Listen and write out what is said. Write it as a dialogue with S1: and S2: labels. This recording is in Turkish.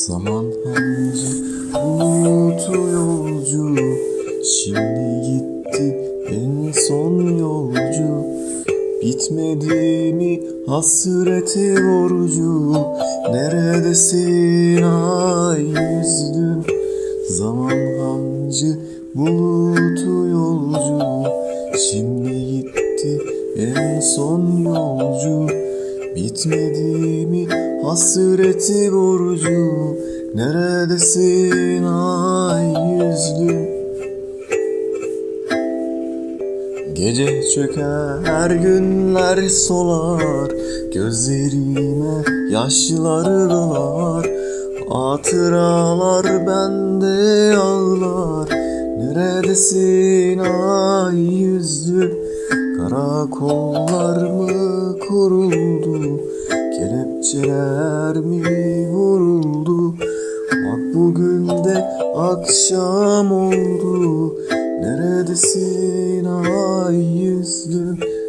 S1: Zaman hancı bulutu yolcu, şimdi gitti en son yolcu. Bitmedi mi hasreti borcu, neredesin ay yüzlüm? Zaman hancı bulutu yolcu, şimdi gitti en son yolcu. Bitmedi mi hasreti borcu, neredesin ay yüzlüm? Gece çöker günler solar, gözlerime yaşlar dolar. Hatıralar bende ağlar, neredesin ay yüzlüm? Karakollar mı kuruldu, kelepçeler mi vuruldu? Bak bugün de akşam oldu, neredesin ay yüzlüm?